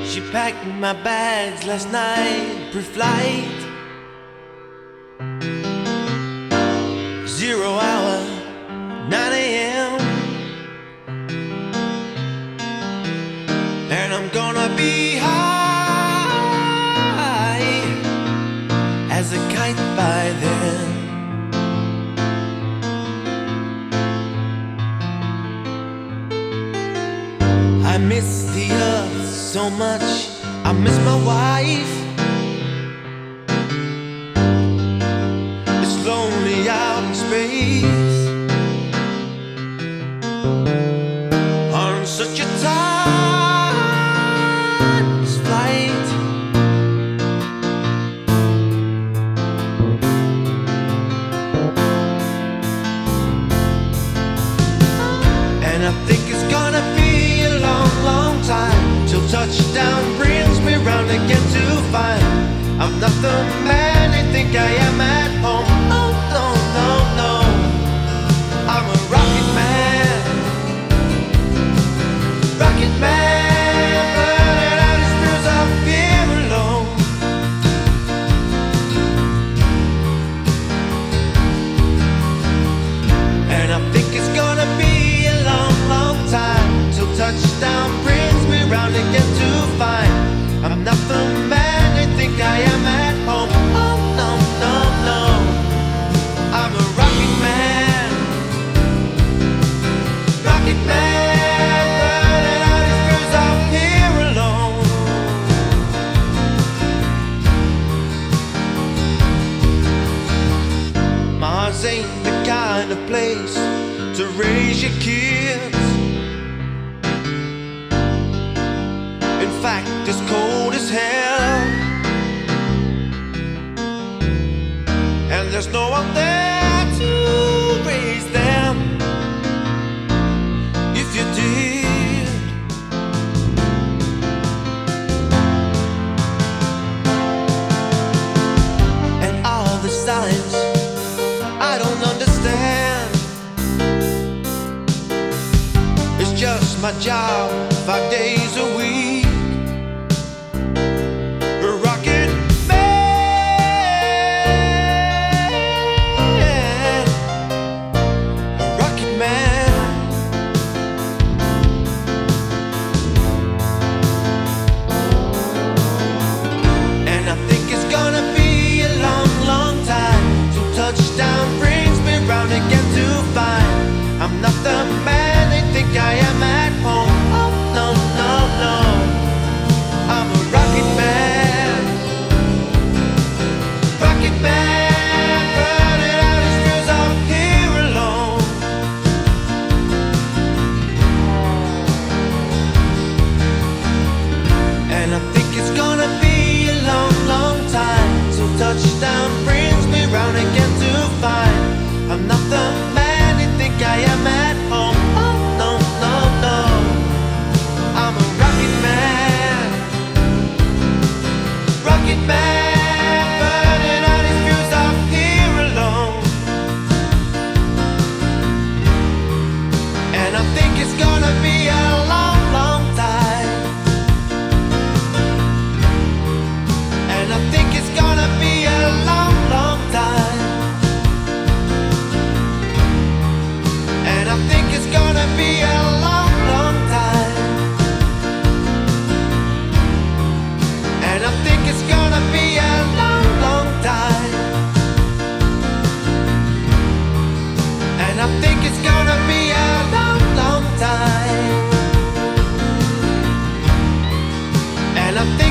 She packed my bags last night, pre-flight. 0 hour, 9 a.m. And I'm gonna be high as a kite by then. I miss the earth so much, I miss my wife. It's lonely out in space on such a tight flight. And I think it's gonna be a long, long time till touchdown brings me round again to find I'm not the man they think I am at home. Oh no, no, no, I'm a rocket man, rocket man, burning out his fears of fear alone. And I think it's gonna be a long, long time till touchdown brings me round again to find I'm not the man they think I am at home. Oh no, no, no, I'm a rocket man, rocket man, burning out his fears out here alone. Mars ain't the kind of place to raise your kids. In fact, it's cold as hell, and there's no one there to raise them. If you did, and all the signs I don't understand. It's just my job, 5 days a week. I'm not the man they think I am at home. Oh no, no, no, I'm a rocket man, rocket man, burning out his fears out here alone. And I think it's gonna be a long, long time till touchdown brings me round again to find I'm not the man they think I am at home. Oh no, no, no, I'm a rocket man, rocket man, burning out his fears out here alone. And I think it's gonna be a long, long time. And I think it's gonna be a long, long time. And I think it's gonna be a long, long time. And I think it's gonna be a long, long time. And I think it's gonna be a long, long time. And I think